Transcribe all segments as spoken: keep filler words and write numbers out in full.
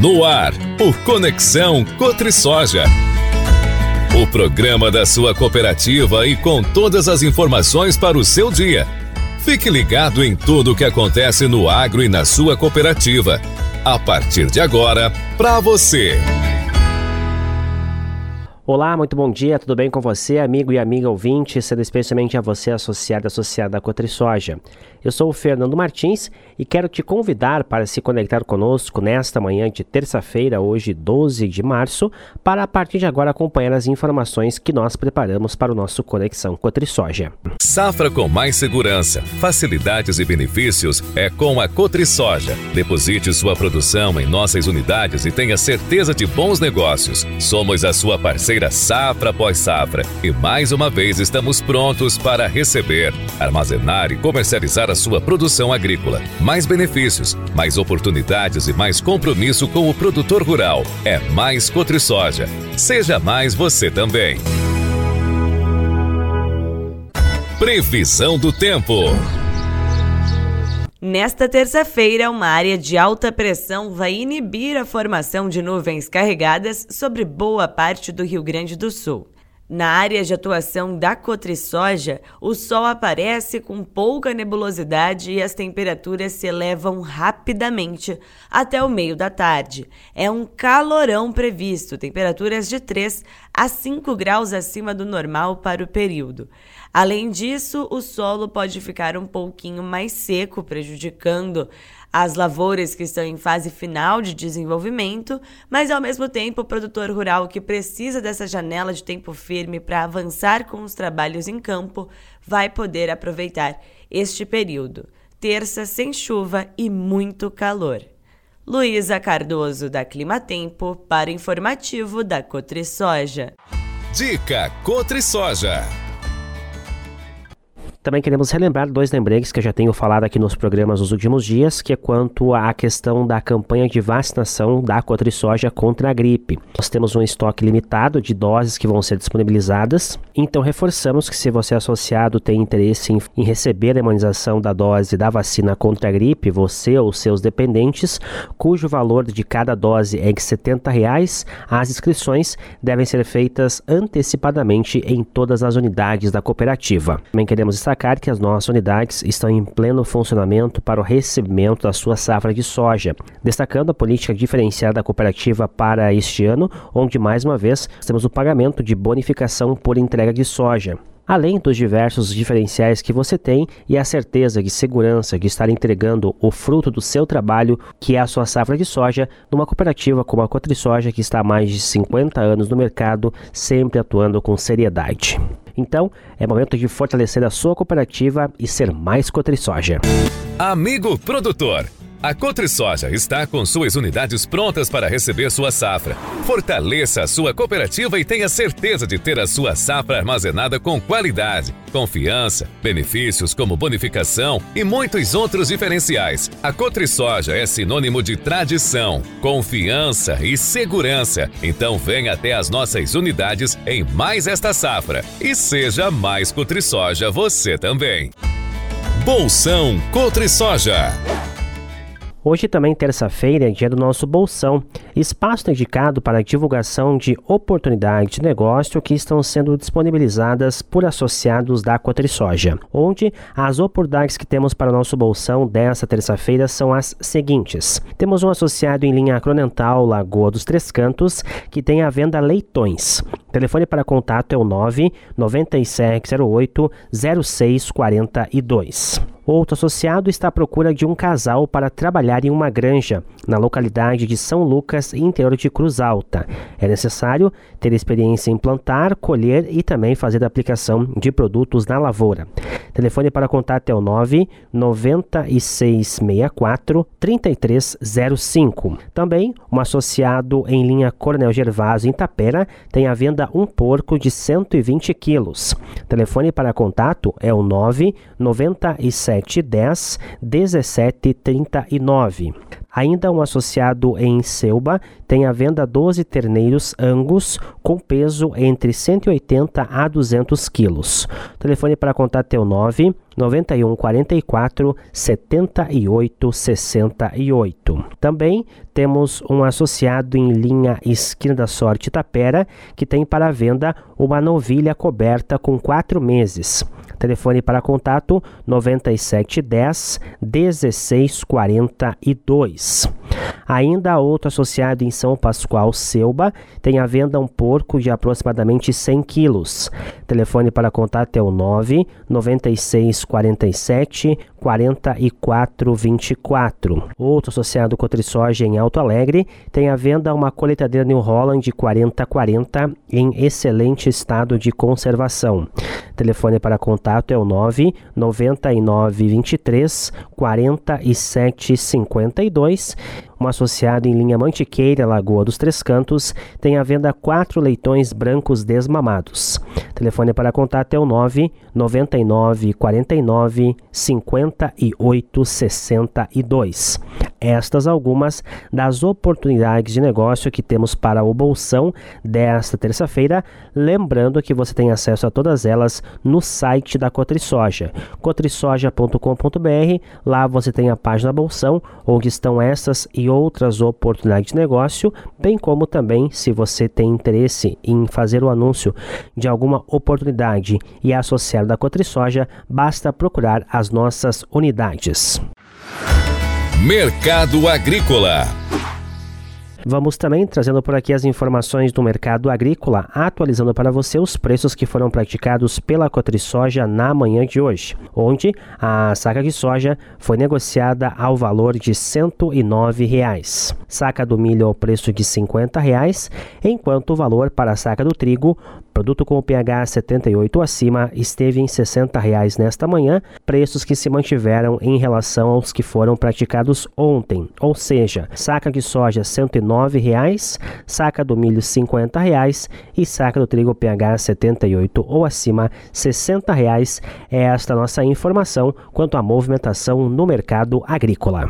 No ar, o Conexão Cotrisoja. O programa da sua cooperativa e com todas as informações para o seu dia. Fique ligado em tudo o que acontece no agro e na sua cooperativa. A partir de agora, para você. Olá, muito bom dia, tudo bem com você, amigo e amiga ouvinte, sendo especialmente a você associado e associada à Cotrisoja. Eu sou o Fernando Martins e quero te convidar para se conectar conosco nesta manhã de terça-feira, hoje doze de março, para a partir de agora acompanhar as informações que nós preparamos para o nosso Conexão Cotrisoja. Safra com mais segurança, facilidades e benefícios é com a Cotrisoja. Deposite sua produção em nossas unidades e tenha certeza de bons negócios. Somos a sua parceira safra após safra e mais uma vez estamos prontos para receber, armazenar e comercializar a sua produção agrícola. Mais benefícios, mais oportunidades e mais compromisso com o produtor rural. É mais Cotrisoja. Seja mais você também. Previsão do tempo. Nesta terça-feira, uma área de alta pressão vai inibir a formação de nuvens carregadas sobre boa parte do Rio Grande do Sul. Na área de atuação da Cotrisoja, o sol aparece com pouca nebulosidade e as temperaturas se elevam rapidamente até o meio da tarde. É um calorão previsto, temperaturas de três a cinco graus acima do normal para o período. Além disso, o solo pode ficar um pouquinho mais seco, prejudicando as lavouras que estão em fase final de desenvolvimento, mas ao mesmo tempo o produtor rural que precisa dessa janela de tempo firme para avançar com os trabalhos em campo vai poder aproveitar este período. Terça sem chuva e muito calor. Luísa Cardoso, da Climatempo, para o informativo da Cotrisoja. Dica Cotrisoja. Também queremos relembrar dois lembretes que eu já tenho falado aqui nos programas nos últimos dias, que é quanto à questão da campanha de vacinação da Cotrisoja contra a gripe. Nós temos um estoque limitado de doses que vão ser disponibilizadas, então reforçamos que se você associado tem interesse em, em receber a imunização da dose da vacina contra a gripe, você ou seus dependentes, cujo valor de cada dose é de setenta reais, as inscrições devem ser feitas antecipadamente em todas as unidades da cooperativa. Também queremos destacar que as nossas unidades estão em pleno funcionamento para o recebimento da sua safra de soja, destacando a política diferenciada da cooperativa para este ano, onde mais uma vez temos o pagamento de bonificação por entrega de soja. Além dos diversos diferenciais que você tem e a certeza de segurança de estar entregando o fruto do seu trabalho, que é a sua safra de soja, numa cooperativa como a Cotrisoja, que está há mais de cinquenta anos no mercado, sempre atuando com seriedade. Então, é momento de fortalecer a sua cooperativa e ser mais Cotrisoja. Amigo produtor, a Cotrisoja está com suas unidades prontas para receber sua safra. Fortaleça a sua cooperativa e tenha certeza de ter a sua safra armazenada com qualidade, confiança, benefícios como bonificação e muitos outros diferenciais. A Cotrisoja é sinônimo de tradição, confiança e segurança. Então venha até as nossas unidades em mais esta safra e seja mais Cotrisoja você também. Bolsão Cotrisoja. Hoje também, terça-feira, é dia do nosso Bolsão, espaço dedicado para a divulgação de oportunidades de negócio que estão sendo disponibilizadas por associados da Cotrisoja, onde as oportunidades que temos para o nosso Bolsão desta terça-feira são as seguintes. Temos um associado em linha Cronental, Lagoa dos Três Cantos, que tem à venda leitões. O telefone para contato é o nove nove sete zero oito zero seis quatro dois. Outro associado está à procura de um casal para trabalhar em uma granja, na localidade de São Lucas, interior de Cruz Alta. É necessário ter experiência em plantar, colher e também fazer a aplicação de produtos na lavoura. Telefone para contato é o nove nove seis seis quatro três três zero cinco. Também, um associado em linha Coronel Gervásio, em Tapera, tem à venda um porco de cento e vinte quilos. Telefone para contato é o nove nove sete um zero um sete um sete três nove. Ainda um associado em Selba tem à venda doze terneiros Angus com peso entre cento e oitenta a duzentos quilos. O telefone para contato é o nove nove um quatro quatro sete oito seis oito. Também temos um associado em linha Esquina da Sorte Tapera que tem para venda uma novilha coberta com quatro meses. Telefone para contato nove sete um zero, um seis quatro dois. Ainda outro associado em São Pascoal, Selba, tem à venda um porco de aproximadamente cem quilos. Telefone para contato é o nove nove seis quatro sete quatro quatro dois quatro. Outro associado Cotrisoja em Alto Alegre tem à venda uma colheitadeira New Holland quarenta quarenta em excelente estado de conservação. Telefone para contato é o nove nove nove dois três quatro sete cinco dois. Um associado em linha Mantiqueira, Lagoa dos Três Cantos, tem à venda quatro leitões brancos desmamados. Telefone para contato é o nove nove nove quatro nove cinco oito seis dois. Estas algumas das oportunidades de negócio que temos para o Bolsão desta terça-feira, lembrando que você tem acesso a todas elas no site da Cotrisoja, cotrisoja ponto com ponto b r. Lá você tem a página Bolsão, onde estão essas e outras oportunidades de negócio, bem como também, se você tem interesse em fazer o anúncio de alguma oportunidade e associar da Cotrisoja, basta procurar as nossas unidades. Mercado Agrícola. Vamos também trazendo por aqui as informações do mercado agrícola, atualizando para você os preços que foram praticados pela Cotrisoja na manhã de hoje, onde a saca de soja foi negociada ao valor de cento e nove reais. Saca do milho ao preço de cinquenta reais, enquanto o valor para a saca do trigo, produto com o pH setenta e oito ou acima, esteve em sessenta reais nesta manhã, preços que se mantiveram em relação aos que foram praticados ontem, ou seja, saca de soja cento e nove reais, saca do milho cinquenta reais e saca do trigo pH setenta e oito ou acima sessenta reais. É esta nossa informação quanto à movimentação no mercado agrícola.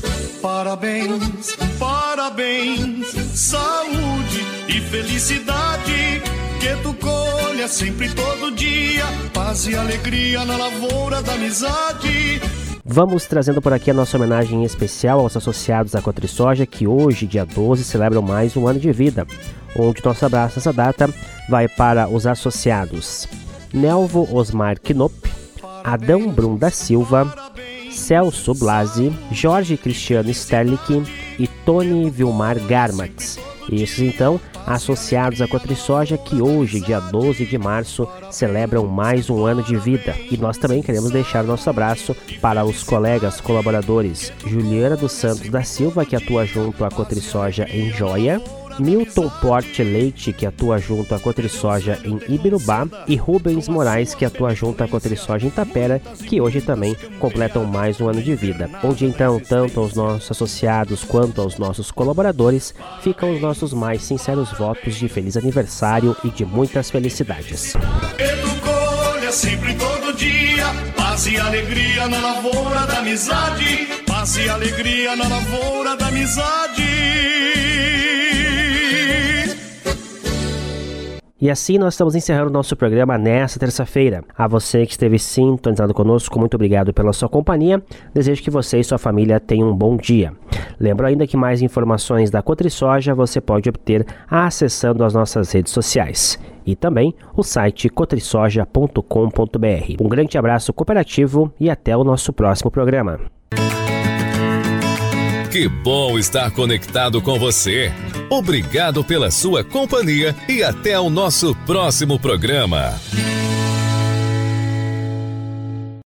Parabéns, parabéns, saúde e felicidade, que tu colha sempre todo dia, paz e alegria na lavoura da amizade. Vamos trazendo por aqui a nossa homenagem especial aos associados da Cotrisoja, que hoje, dia doze, celebram mais um ano de vida, onde nosso abraço nessa data vai para os associados Nelvo Osmar Knop, Adão Brum da Silva, Celso Blasi, Jorge Cristiano Sterlich e Tony Vilmar Garmatz. Esses, então, associados à Cotrisoja, que hoje, dia doze de março, celebram mais um ano de vida. E nós também queremos deixar nosso abraço para os colegas colaboradores Juliana dos Santos da Silva, que atua junto à Cotrisoja em Joia, Milton Porte Leite, que atua junto à Cotrisoja em Ibirubá, e Rubens Moraes, que atua junto à Cotrisoja em Tapera, que hoje também completam mais um ano de vida. Onde então, tanto aos nossos associados quanto aos nossos colaboradores, ficam os nossos mais sinceros votos de feliz aniversário e de muitas felicidades. Educolha sempre todo dia, paz e alegria na lavoura da amizade, paz e alegria na lavoura da amizade. E assim nós estamos encerrando o nosso programa nesta terça-feira. A você que esteve sintonizado conosco, muito obrigado pela sua companhia. Desejo que você e sua família tenham um bom dia. Lembro ainda que mais informações da Cotrisoja você pode obter acessando as nossas redes sociais e também o site cotrisoja ponto com ponto b r. Um grande abraço cooperativo e até o nosso próximo programa. Que bom estar conectado com você. Obrigado pela sua companhia e até o nosso próximo programa.